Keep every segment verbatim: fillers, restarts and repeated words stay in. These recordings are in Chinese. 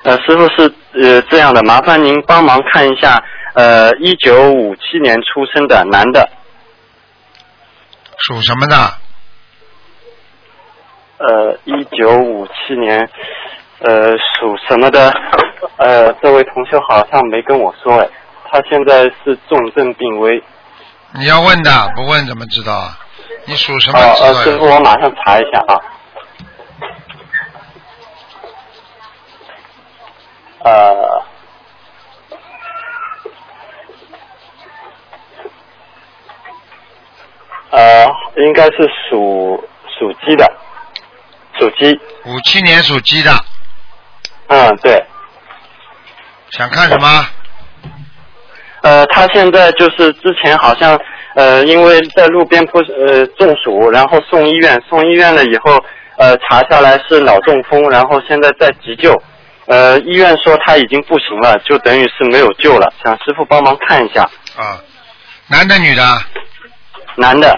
呃，师傅是呃这样的，麻烦您帮忙看一下，呃，一九五七年出生的男的。 属什么的？ 呃，一九五七年，呃，属什么的？呃，这位同学好像没跟我说，哎，他现在是重症病危。 你要问的，不问怎么知道啊？你属什么？ 哦，呃，师傅，我马上查一下啊。呃，呃，应该是属属鸡的，属鸡。 五七年属鸡的。 嗯，对。 想看什么？ 呃，他现在就是之前好像呃，因为在路边扑呃中暑，然后送医院，送医院了以后，呃，查下来是脑中风，然后现在在急救。呃，医院说他已经不行了，就等于是没有救了，想师傅帮忙看一下。 啊，男的女的？ 男的。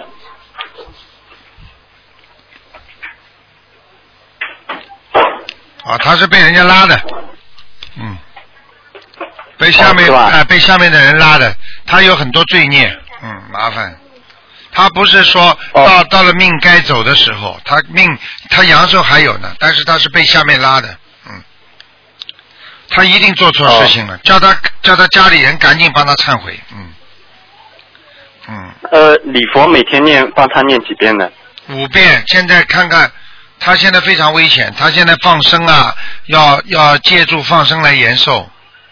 啊，他是被人家拉的，嗯，被下面啊、呃、被下面的人拉的，他有很多罪孽，嗯，麻烦。他不是说到、哦、到了命该走的时候，他命他阳寿还有呢，但是他是被下面拉的，嗯，他一定做错事情了，哦、叫他叫他家里人赶紧帮他忏悔，嗯嗯。 呃，礼佛每天念，帮他念几遍呢？ 五遍。现在看看。他现在非常危险，他现在放生啊，要要借助放生来延寿。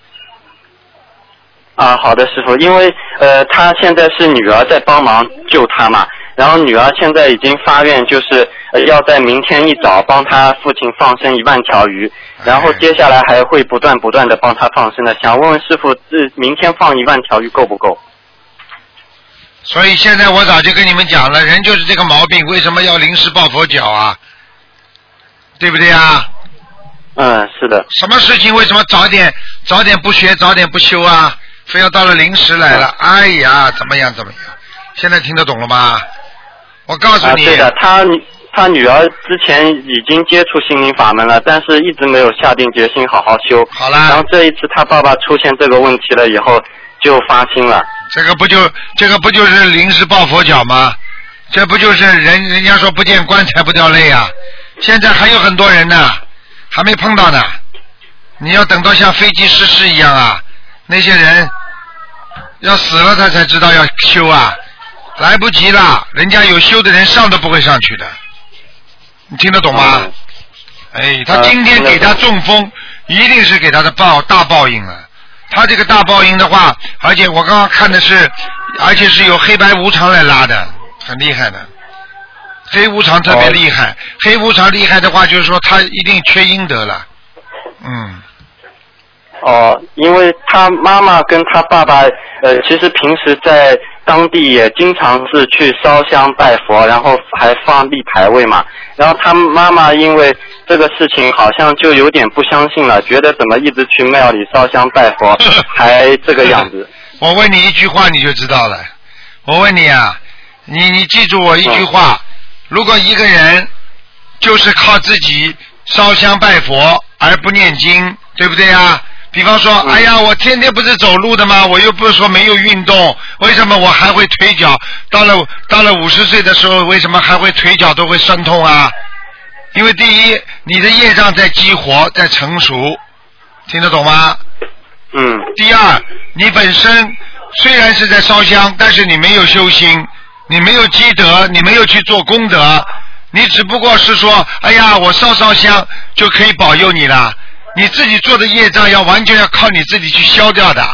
啊，好的，师傅，因为呃，他现在是女儿在帮忙救他嘛，然后女儿现在已经发愿，就是呃要在明天一早帮他父亲放生一万条鱼，然后接下来还会不断不断的帮他放生的。想问问师傅，这明天放一万条鱼够不够？ 所以现在我早就跟你们讲了，人就是这个毛病，为什么要临时抱佛脚啊？对不对啊？ 嗯，是的。 什么事情为什么早点早点不学，早点不修啊？非要到了临时来了，嗯、哎呀，怎么样怎么样？现在听得懂了吗？我告诉你。 啊、对的，他他女儿之前已经接触心灵法门了，但是一直没有下定决心好好修。 好啦。 然后这一次他爸爸出现这个问题了以后，就发心了。 这个不就这个不就是临时抱佛脚吗？这不就是人人家说不见棺材不掉泪啊？现在还有很多人呢，还没碰到呢。你要等到像飞机失事一样啊，那些人要死了他才知道要修啊，来不及了。人家有修的人上都不会上去的，你听得懂吗？嗯、哎，他今天给他中风，呃、一定是给他的报大报应了。他这个大报应的话，而且我刚刚看的是，而且是由黑白无常来拉的，很厉害的。黑无常特别厉害，哦、黑无常厉害的话，就是说他一定缺阴德了。嗯。 哦，因为他妈妈跟他爸爸，呃，其实平时在当地也经常是去烧香拜佛，然后还放立牌位嘛。然后他妈妈因为这个事情，好像就有点不相信了，觉得怎么一直去庙里烧香拜佛，还这个样子。 我问你一句话你就知道了。我问你啊，你你记住我一句话。嗯，如果一个人就是靠自己烧香拜佛而不念经，对不对啊？比方说，哎呀，我天天不是走路的吗？我又不是说没有运动，为什么我还会腿脚？到了到了五十岁的时候，为什么还会腿脚都会酸痛啊？因为第一，你的业障在激活，在成熟，听得懂吗？ 嗯。 第二，你本身虽然是在烧香，但是你没有修心。你没有积德，你没有去做功德，你只不过是说，哎呀，我烧烧香就可以保佑你了。你自己做的业障要完全要靠你自己去消掉的，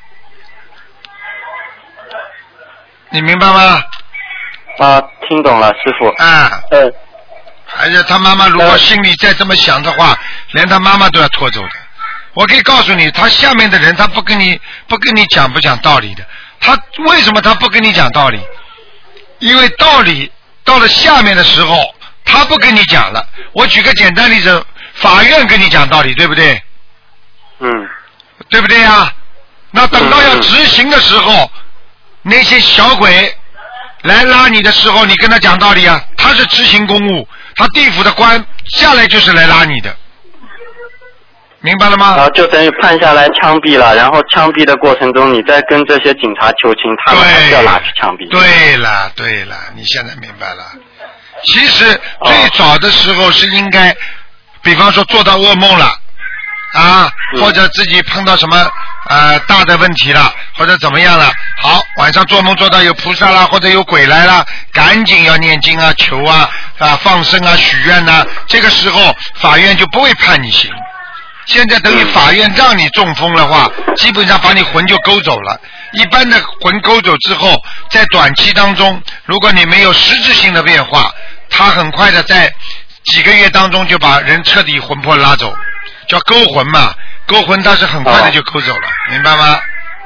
你明白吗？ 啊，听懂了，师傅。 啊。 呃。 而且他妈妈如果心里再这么想的话，呃、连他妈妈都要拖走的。我可以告诉你，他下面的人他不跟你不跟你讲不讲道理的。他为什么他不跟你讲道理？因为道理到了下面的时候，他不跟你讲了。我举个简单例子，法院跟你讲道理，对不对？ 嗯。 对不对呀？那等到要执行的时候，嗯、那些小鬼来拉你的时候，你跟他讲道理啊？他是执行公务，他地府的官下来就是来拉你的， 明白了吗？ 然后就等于判下来枪毙了，然后枪毙的过程中，你再跟这些警察求情，他们还是要拿去枪毙。 对了，对了，你现在明白了。其实最早的时候是应该，比方说做到噩梦了。啊，或者自己碰到什么呃大的问题了，或者怎么样了，好，晚上做梦做到有菩萨啦，或者有鬼来了，赶紧要念经啊、求啊、啊放生啊、许愿呐、啊，这个时候法院就不会判你刑。现在等于法院让你中风的话，基本上把你魂就勾走了。一般的魂勾走之后，在短期当中，如果你没有实质性的变化，他很快的在几个月当中就把人彻底魂魄拉走。叫勾魂嘛，勾魂它是很快的就勾走了，哦、明白吗？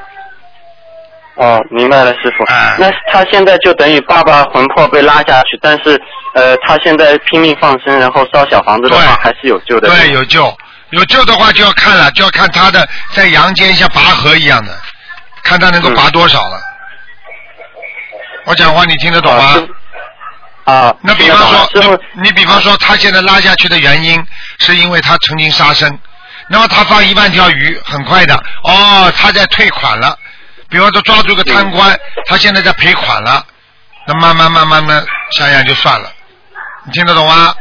哦，明白了，师傅。 哎、 那他现在就等于爸爸魂魄被拉下去，但是呃，他现在拼命放生，然后烧小房子的话，还是有救的。 对，有救，有救的话就要看了，就要看他的在阳间像拔河一样的，看他能够拔多少了。嗯、我讲话你听得懂吗？ 啊， 那比方说，你, 你比方说，他现在拉下去的原因，是因为他曾经杀生，那么他放一万条鱼，很快的，哦，他在退款了。比方说抓住个贪官，他现在在赔款了，那慢慢慢慢的想想就算了，你听得懂吗？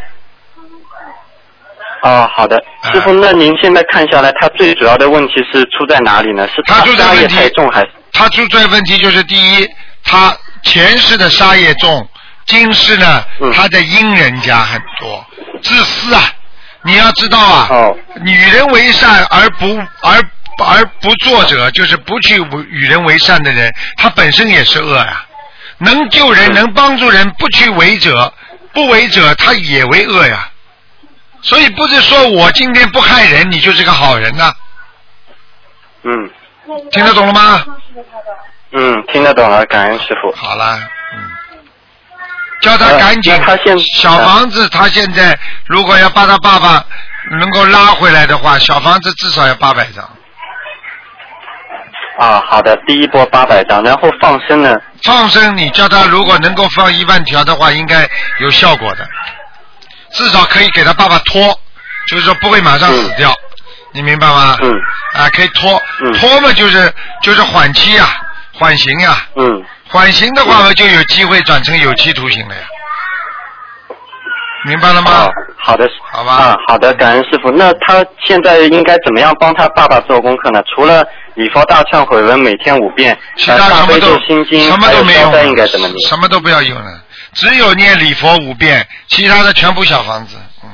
哦，好的，师傅，那您现在看下来，他最主要的问题是出在哪里呢？是他杀业太重还是？ 他出在问题就是第一，他前世的杀业重。今世呢，他的阴人家很多，自私啊！你要知道啊， 哦、 与人为善而不而而不做者，就是不去与人为善的人，他本身也是恶呀、啊。能救人、能帮助人，不去为者，不为者，他也为恶呀。所以不是说我今天不害人，你就是个好人呐、啊。 嗯， 听得懂了吗？ 嗯，听得懂了，感恩师傅。 好了，嗯。叫他赶紧， 呃、他现小房子他现在如果要把他爸爸能够拉回来的话，小房子至少要八百张。 啊，好的，第一波八百张，然后放生呢？ 放生你叫他如果能够放一万条的话，应该有效果的，至少可以给他爸爸拖，就是说不会马上死掉，嗯、你明白吗？ 嗯。 啊，可以拖， 嗯、 拖嘛就是就是缓期呀、啊，缓刑呀、啊。 嗯。 缓刑的话，就有机会转成有期徒刑了呀，明白了吗？ 哦、好的， 好吧。 啊，好的，感恩师傅。那他现在应该怎么样帮他爸爸做功课呢？除了礼佛大忏悔文每天五遍， 其他什么都心经什么都没用， 应该怎么念？ 什么都不要用了，只有念礼佛五遍，其他的全部小房子。嗯。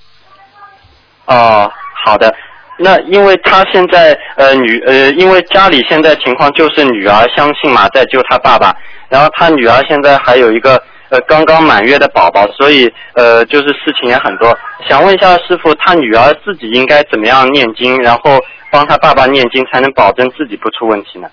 哦，好的。那因为他现在呃女呃，因为家里现在情况就是女儿相信嘛，在救他爸爸，然后他女儿现在还有一个呃刚刚满月的宝宝，所以呃就是事情也很多。想问一下师傅，他女儿自己应该怎么样念经，然后帮他爸爸念经，才能保证自己不出问题呢？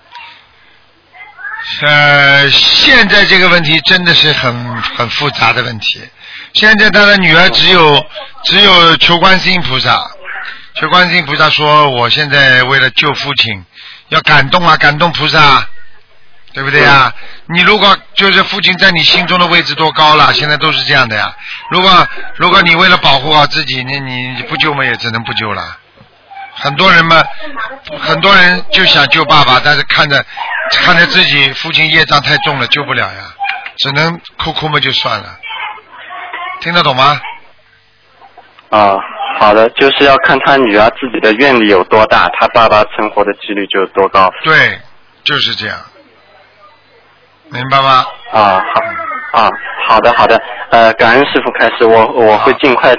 呃，现在这个问题真的是很很复杂的问题。现在他的女儿只有只有求观世音菩萨。求观世音菩萨说，我现在为了救父亲，要感动啊，感动菩萨，对不对呀？你如果就是父亲在你心中的位置多高了，现在都是这样的呀。如果如果你为了保护好自己，你你不救嘛，也只能不救了。很多人嘛，很多人就想救爸爸，但是看着看着自己父亲业障太重了，救不了呀，只能哭哭嘛就算了。听得懂吗？ 啊。好的，就是要看他女儿自己的愿力有多大，他爸爸成活的几率就有多高。 对，就是这样，明白吗？ 啊，好，啊，好的，好的，呃，感恩师父开示，我我会尽快